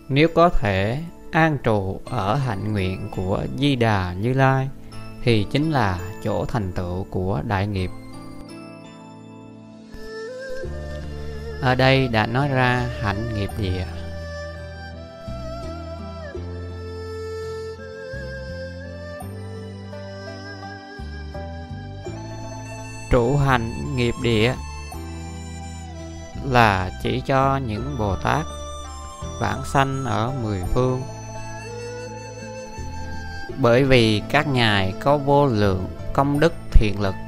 Nếu có thể an trụ ở hạnh nguyện của Di Đà Như Lai thì chính là chỗ thành tựu của đại nghiệp. Ở đây đã nói ra hạnh nghiệp địa. Trụ hạnh nghiệp địa là chỉ cho những Bồ Tát vãng sanh ở mười phương, bởi vì các ngài có vô lượng công đức thiện lực.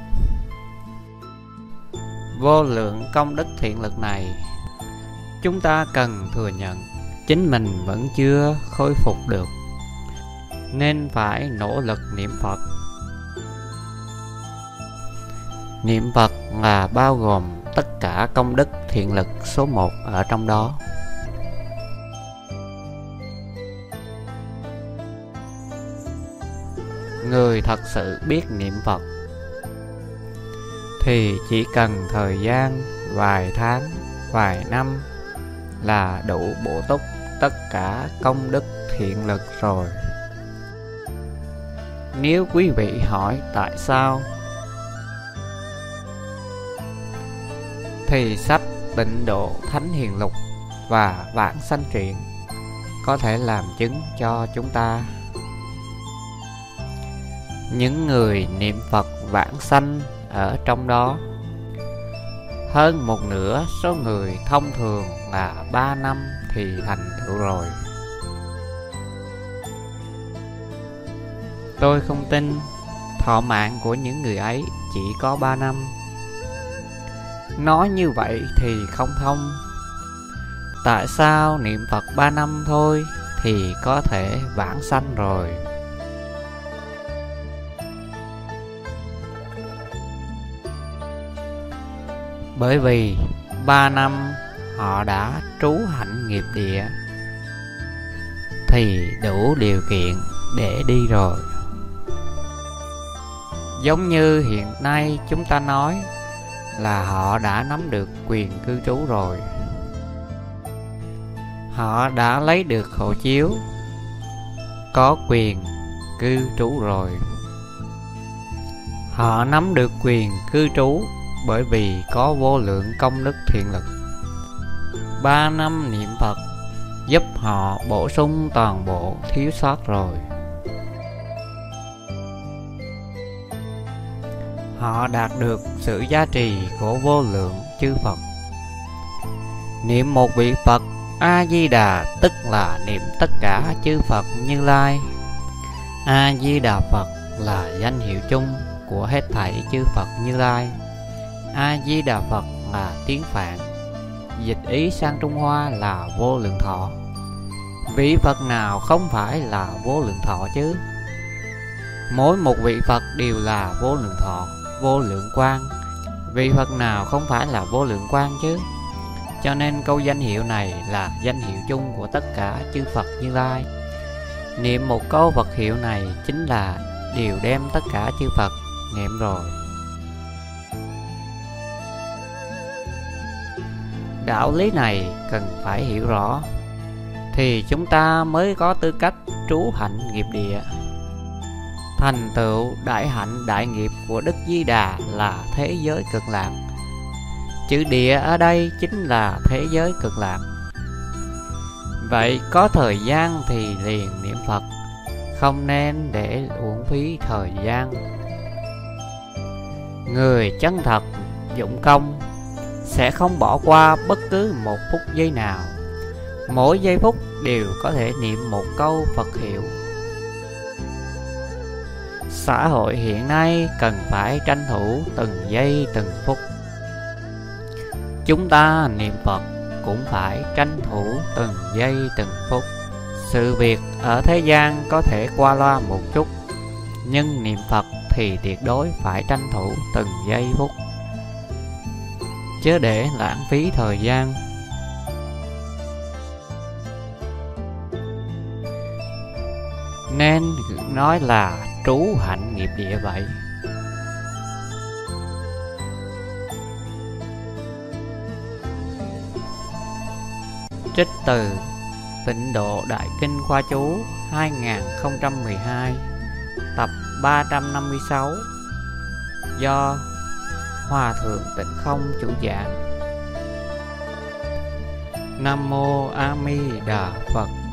Vô lượng công đức thiện lực này chúng ta cần thừa nhận chính mình vẫn chưa khôi phục được, nên phải nỗ lực niệm Phật. Niệm Phật là bao gồm tất cả công đức thiện lực số 1 ở trong đó. Người thật sự biết niệm Phật thì chỉ cần thời gian vài tháng, vài năm là đủ bổ túc tất cả công đức thiện lực rồi. Nếu quý vị hỏi tại sao, thì sách Tịnh Độ Thánh Hiền Lục và Vãng Sanh Truyện có thể làm chứng cho chúng ta. Những người niệm Phật vãng sanh ở trong đó, hơn một nửa số người thông thường là 3 năm thì thành tựu rồi. Tôi không tin thọ mạng của những người ấy chỉ có 3 năm. Nói như vậy thì không thông. Tại sao niệm Phật 3 năm thôi thì có thể vãng sanh rồi? Bởi vì 3 năm họ đã trú hạnh nghiệp địa thì đủ điều kiện để đi rồi. Giống như hiện nay chúng ta nói là họ đã nắm được quyền cư trú rồi. Họ đã lấy được hộ chiếu, có quyền cư trú rồi. Họ nắm được quyền cư trú bởi vì có vô lượng công đức thiện lực. 3 năm niệm Phật giúp họ bổ sung toàn bộ thiếu sót rồi. Họ đạt được sự giá trị của vô lượng chư Phật. Niệm một vị Phật A-di-đà tức là niệm tất cả chư Phật Như Lai. A-di-đà Phật là danh hiệu chung của hết thảy chư Phật Như Lai. A-di-đà Phật là tiếng Phạn, dịch ý sang Trung Hoa là vô lượng thọ. Vị Phật nào không phải là vô lượng thọ chứ? Mỗi một vị Phật đều là vô lượng thọ, vô lượng quang. Vị Phật nào không phải là vô lượng quang chứ? Cho nên câu danh hiệu này là danh hiệu chung của tất cả chư Phật Như Lai. Niệm một câu Phật hiệu này chính là điều đem tất cả chư Phật niệm rồi. Đạo lý này cần phải hiểu rõ thì chúng ta mới có tư cách trú hạnh nghiệp địa. Thành tựu đại hạnh đại nghiệp của Đức Di Đà là thế giới cực lạc. Chữ địa ở đây chính là thế giới cực lạc. Vậy có thời gian thì liền niệm Phật, không nên để uổng phí thời gian. Người chân thật dụng công sẽ không bỏ qua bất cứ một phút giây nào. Mỗi giây phút đều có thể niệm một câu Phật hiệu. Xã hội hiện nay cần phải tranh thủ từng giây từng phút. Chúng ta niệm Phật cũng phải tranh thủ từng giây từng phút. Sự việc ở thế gian có thể qua loa một chút, nhưng niệm Phật thì tuyệt đối phải tranh thủ từng giây phút, chớ để lãng phí thời gian. Nên nói là trú hạnh nghiệp địa vậy. Trích từ Tịnh Độ Đại Kinh Khoa Chú 2012, tập 356, do Hòa Thượng Tịnh Không chủ giảng. Nam Mô A Di Đà Phật.